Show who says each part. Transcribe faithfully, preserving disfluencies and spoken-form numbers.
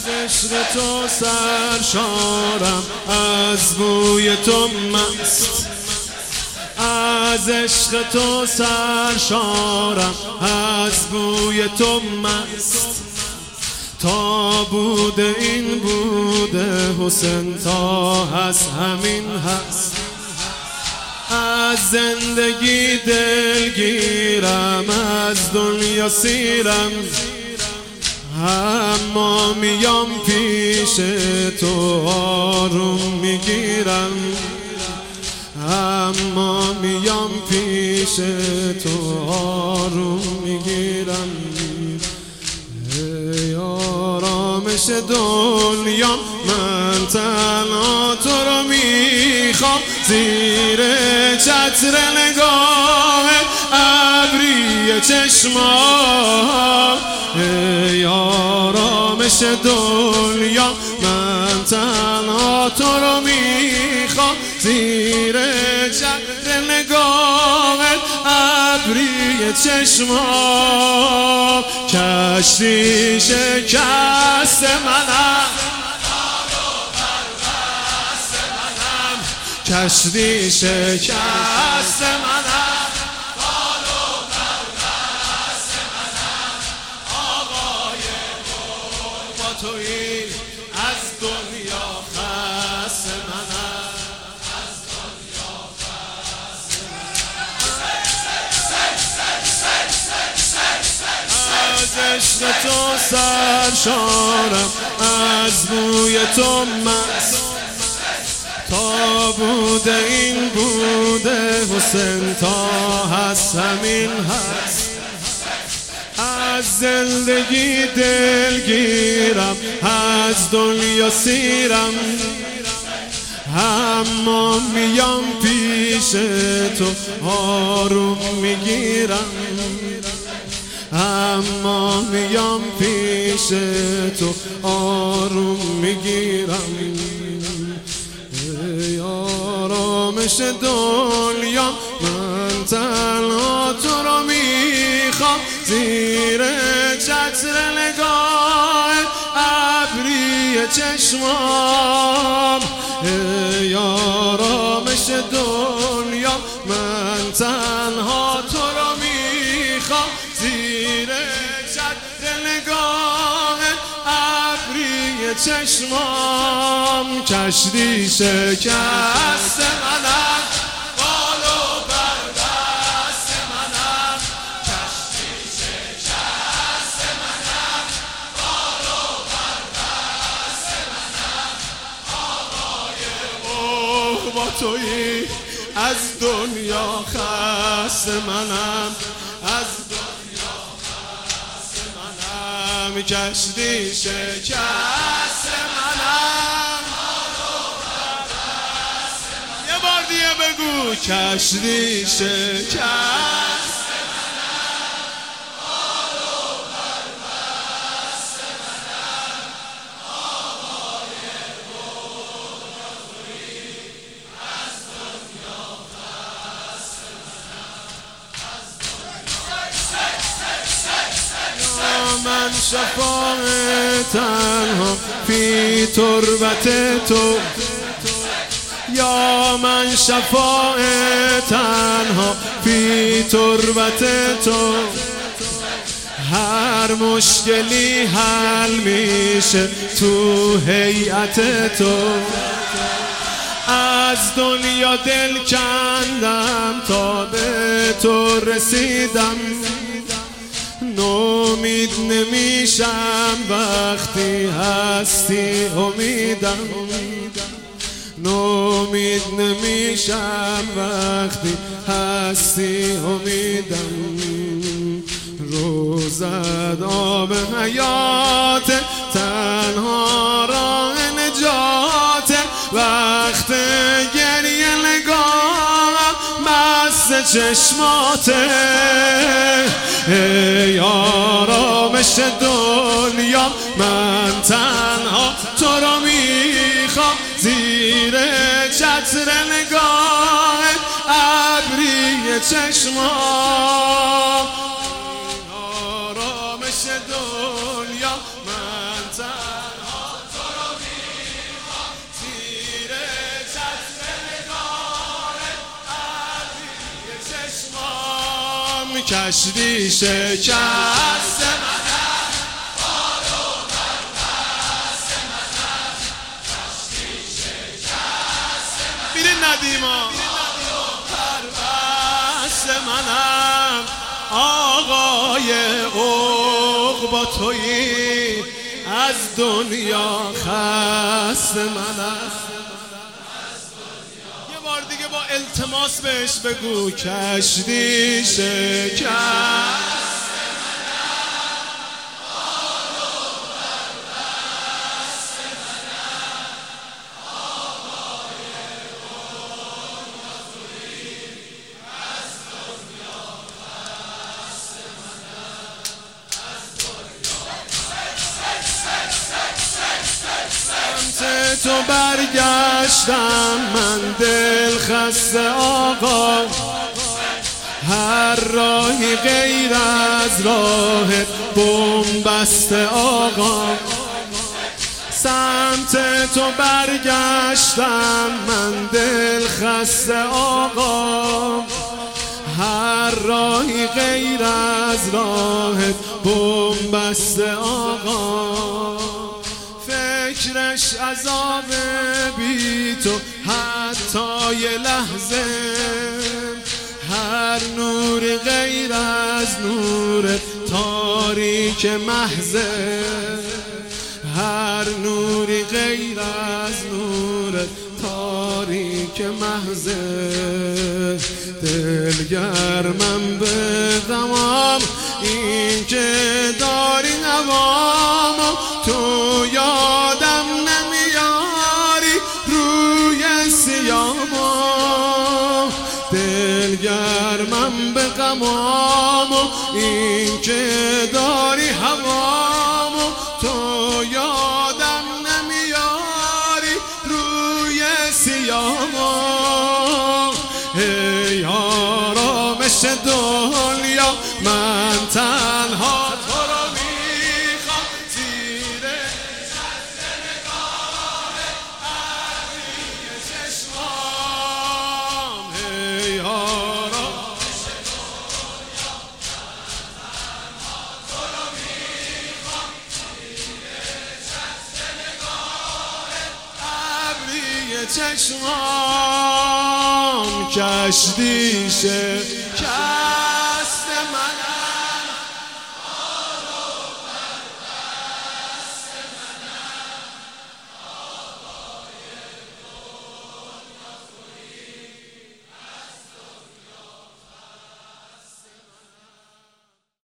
Speaker 1: عشق تو سرشارم، از بوی تو مست. از عشق تو سرشارم، از بوی تو مست. تا بوده این بوده حسین، تا هست همین هست. از زندگی دلگیرم، از دنیا سیرم، اما میام پیش تو آروم میگیرم. اما میام پیش تو آروم میگیرم. ای آرامش دنیا، من تنها تو رو میخوام، زیر چتر نگاه ابری چشمام. ای آرامش دنیا، من تنها تو رو میخوام، زیر چتر نگاه ابری چشمام. کشتی شکست منم، کشتی شکست منم، آقای گل با تویی، از دنیا خست منم، از دنیا خست منم. از عشق تو سرشارم، از بوی تو مست. تا بوده این بوده حسین، تا هست همین هست. از زندگی دلگیرم، از دنیا سیرم، اما میام پیش تو آروم میگیرم. اما میام پیش تو آروم میگیرم. ای آرامش دنیا، من تنها تو رو میخوام، زیر چتر نگاه ابری چشمام. ای آرامش دنیا، من تنها تو رو میخوام، زیر چتر نگاه ابری چشمام. کشتی شکست منم، بال و پر دست منم، کشتی شکست منم، بال و پر دست منم، آقای اوه با تویی، از دنیا خست منم، از دنیا خست منم. کشتی شکست منم، یه بار دیگه بگو، کشتی شکست من شفاء تنها فی تربت تو. یا من شفاء تنها فی تربت تو. هر مشکلی حل میشه تو هیئت تو. از دنیا دل کندم تا به تو رسیدم. نومید نمیشم وقتی هستی امیدم. نومید نمیشم وقتی هستی امیدم. روزت آب حیات، تنها راه نجات. وقت گریه نگاه مست چشماته. ای آرامش دنیا، من تنها تو رو میخوام، زیر چتر نگاه ابری چشمام. آرامش دنیا، من تنها کشتی شکست میره ندیما پربست منم آقای عقبا تویی از دنیا خست منم. یه بار دیگه با التماس بهش بگو کشتی شکست تو برگشتم من دل خسته آقا، هر راهی غیر از راه بنبست آقا. سمت تو برگشتم من دل خسته آقا، هر راهی غیر از راه بنبست آقا. فکرش عذاب بی تو حتی یه لحظه، هر نور غیر از نور تاریک محضه، هر نوری غیر از نور تاریک محضه. دلگرمم به غمام این که داری نوام، تو یادم نمیاری روی سیامو. دلگرمم به غمام این که داری هوامو، تو یادم نمیاری روی سیامو. ای آرامش دنیا من تنها تو رو میخوام، زیر چشم نگاه ابری چشمام. ای آرامش دنیا من تنها تو رو میخوام، زیر چشم نگاه ابری چشمام. کشتی شکست